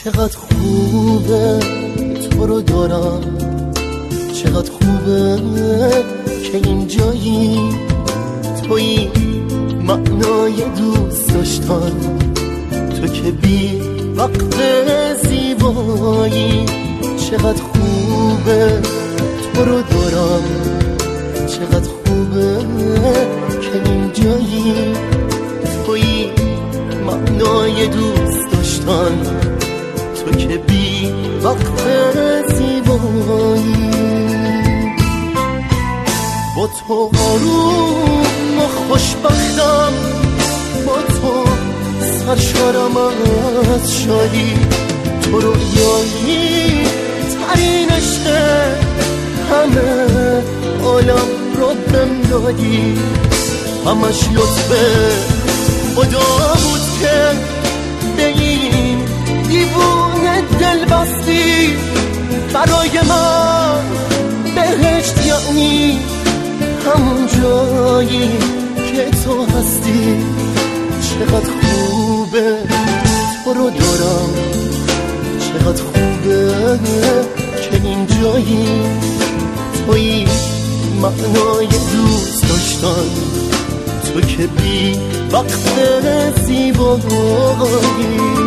چقدر خوبه تو رو دارم، چقدر خوبه که اینجایی، توی معنای دوست داشتن، تو که بی وقت زیبایی. چقدر خوبه تو رو دارم، چقدر خوبه که اینجایی، توی معنای دوست داشتن، تو که بی وقت زیبایی. با تو آروم و خوشبختم، با تو سرشارم از شادی، تو رویایی ترین عشق همه عالم رو بهم دادی. همش لطف خدا بود که به این دیوونه دل بستی. برای من بهشت یعنی همون جایی که تو هستی. چقدر خوبه تو رو دارم، چقدر خوبه که این جایی، توی معنای دوست داشتن، تو که بی وقت زیبایی.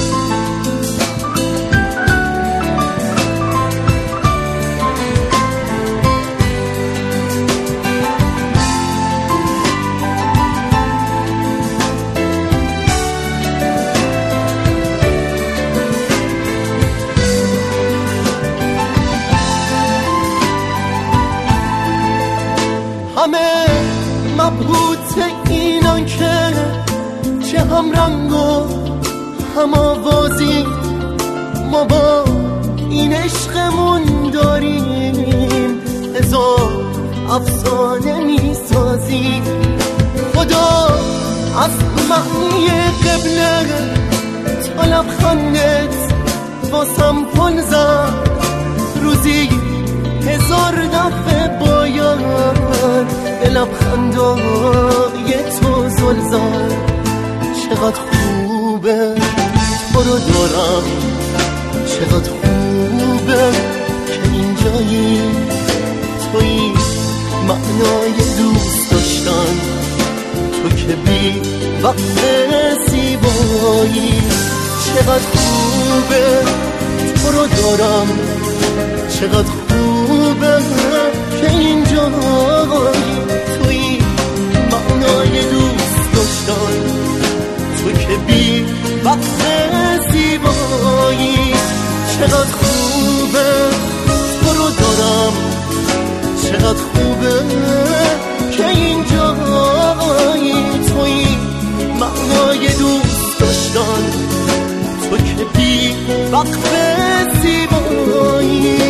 همه مبهوت اینان که چه هم رنگ و هم آوازی، ما با این عشقمون داریم هزار افسانه میسازی. خدا از معنی قبله تا لبخندت واسم پل زد، روزی هزار دفعه باید به لبخندای تو زل زد. چقدر خوبه تو رو دارم، چقدر خوبه که اینجایی، توی معنای دوست داشتن، تو که بی وقت زیبایی. چقدر خوبه تو رو دارم، چقدر خوبه که اینجایی، توی معنای دوست داشتن، تو که بی وقت زیبایی. چقدر خوبه تو رو دارم، چقدر خوبه که اینجایی، توی معنای دوست داشتن، تو که بی وقت زیبایی.